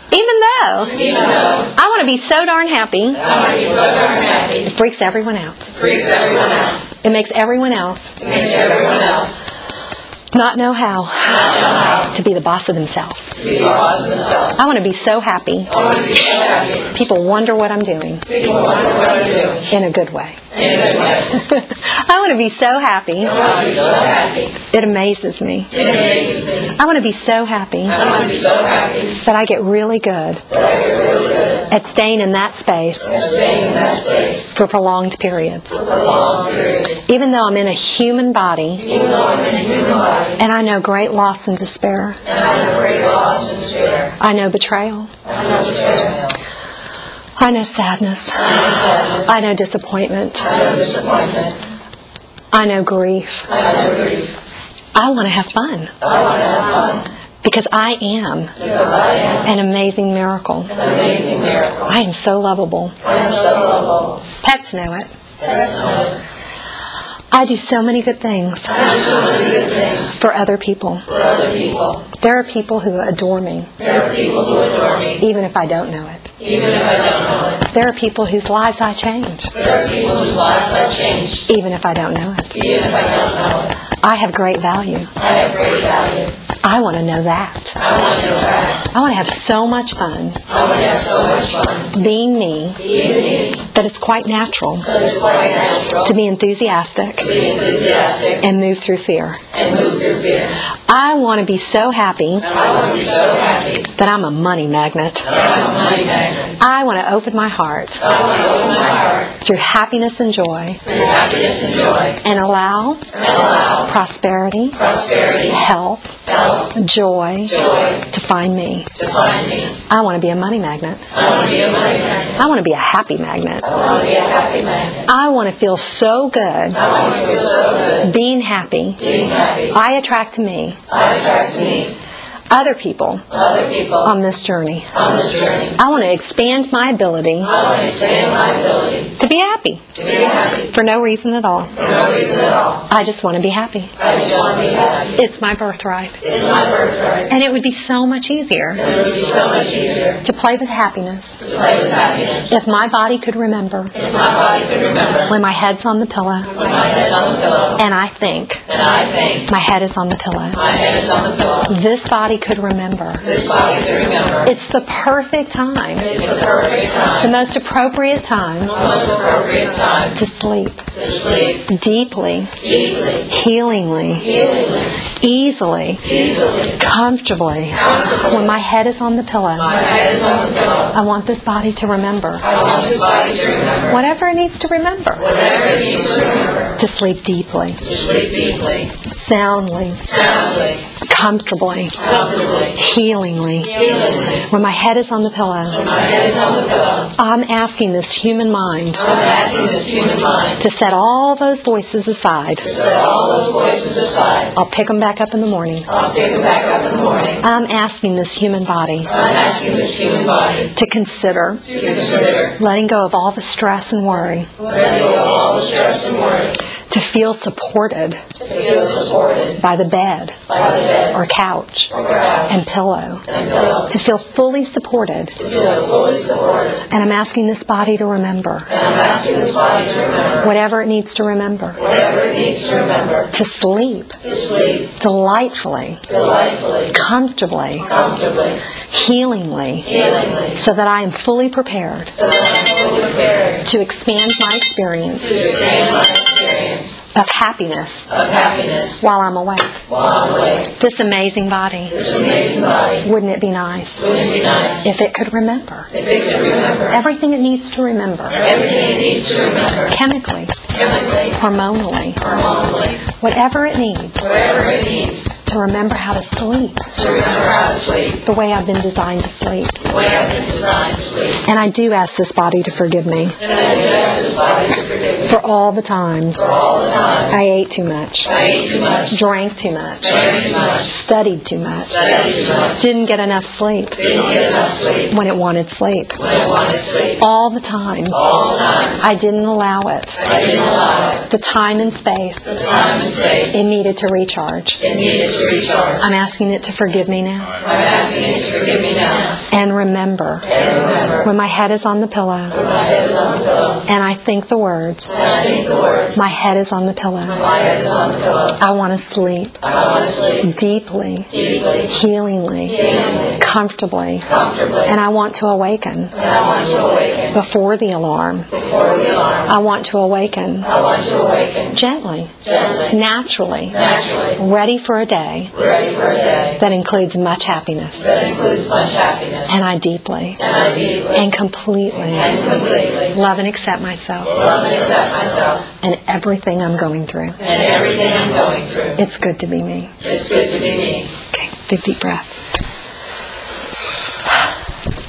Even though I want to be so darn happy, it freaks everyone out. It makes everyone else not know how to be the boss of themselves. I want to be so happy. People wonder what I'm doing. In a good way. I want to be so happy. It amazes me. I want to be so happy that I get really good at staying in that space for prolonged periods. Even though I'm in a human body, and I know great loss and despair. I know betrayal. I know sadness. I know disappointment. I know grief. I want to have fun. Because I am an amazing miracle. I am so lovable. Pets know it. I do so many good things for other people. There are people who adore me, even if I don't know it. There are people whose lives I change, even if I don't know it. I have great value. I want to know that. I want to have so much fun being me that it's quite natural to be enthusiastic and move through fear. I want to be so happy that I'm a money magnet. I want to open my heart through happiness and joy and allow prosperity, health, joy to find me. I want to be a money magnet. I want to be a happy magnet. I want to feel so good being happy. I attract to me other people on this journey. I want to expand my ability to be happy for no reason at all. I just want to be happy. It's my birthright. And it would be so much easier to play with happiness if my body could remember when my head's on the pillow and I think my head is on the pillow. This body could remember. It's the perfect time. The most appropriate time to sleep. Deeply. Healingly. Easily. Comfortably. When my head is on the pillow. I want this body to remember. Whatever it needs to remember. To sleep deeply. Soundly. Comfortably. Healingly. When my head is on the pillow, I'm asking this human mind to set all those voices aside. I'll pick them back up in the morning. I'm asking this human body to consider letting go of all the stress and worry. To feel supported by the bed or couch and pillow. To feel fully supported. And I'm asking this body to remember whatever it needs to remember. To sleep delightfully, comfortably, healingly, so that I am fully prepared to expand my experience of happiness while I'm awake. This amazing body. Wouldn't it be nice if it could remember everything it needs to remember, chemically, hormonally, whatever it needs to remember how to sleep the way I've been designed to sleep. And I do ask this body to forgive me for all the times I ate too much, drank too much, studied too much, didn't get enough sleep when it wanted sleep. All the times I didn't allow it the time and space it needed to recharge. to recharge. I'm asking it to forgive me now. I'm asking it to forgive me now. And remember, when my head is on the pillow, and I think the words, my head is on the pillow. I want to sleep. Deeply, healingly, comfortably, and I want to awaken before the alarm. I want to awaken gently, naturally, ready for a day that includes much happiness. And I deeply and completely love and accept myself and everything I'm going through. It's good to be me. Okay, big deep breath.